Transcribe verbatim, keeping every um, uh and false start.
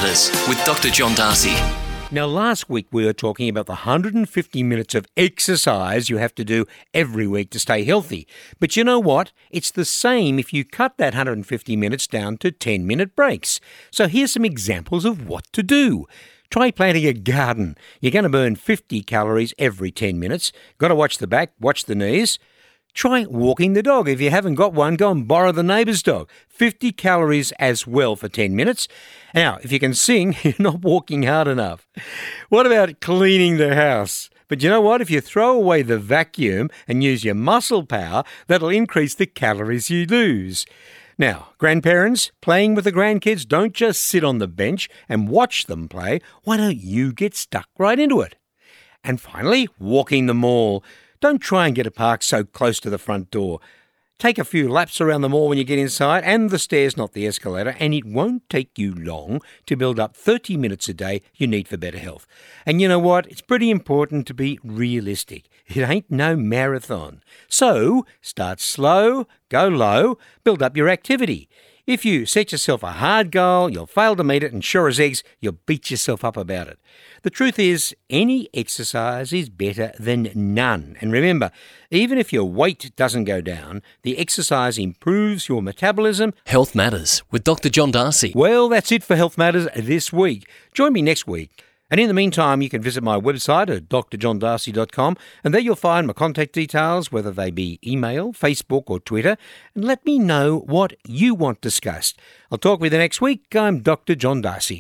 Matters with Doctor John Darcy. Now, last week we were talking about the one hundred fifty minutes of exercise you have to do every week to stay healthy. But you know what? It's the same if you cut that one hundred fifty minutes down to ten-minute breaks. So here's some examples of what to do. Try planting a garden. You're going to burn fifty calories every ten minutes. Got to watch the back, watch the knees. Try walking the dog. If you haven't got one, go and borrow the neighbour's dog. fifty calories as well for ten minutes. Now, if you can sing, you're not walking hard enough. What about cleaning the house? But you know what? If you throw away the vacuum and use your muscle power, that'll increase the calories you lose. Now, grandparents, playing with the grandkids, don't just sit on the bench and watch them play. Why don't you get stuck right into it? And finally, walking the mall. Don't try and get a park so close to the front door. Take a few laps around the mall when you get inside, and the stairs, not the escalator, and it won't take you long to build up thirty minutes a day you need for better health. And you know what? It's pretty important to be realistic. It ain't no marathon. So, start slow, go low, build up your activity. If you set yourself a hard goal, you'll fail to meet it, and sure as eggs, you'll beat yourself up about it. The truth is, any exercise is better than none. And remember, even if your weight doesn't go down, the exercise improves your metabolism. Health Matters with Doctor John Darcy. Well, that's it for Health Matters this week. Join me next week. And in the meantime, you can visit my website at d r john darcy dot com, and there you'll find my contact details, whether they be email, Facebook or Twitter, and let me know what you want discussed. I'll talk with you next week. I'm Doctor John Darcy.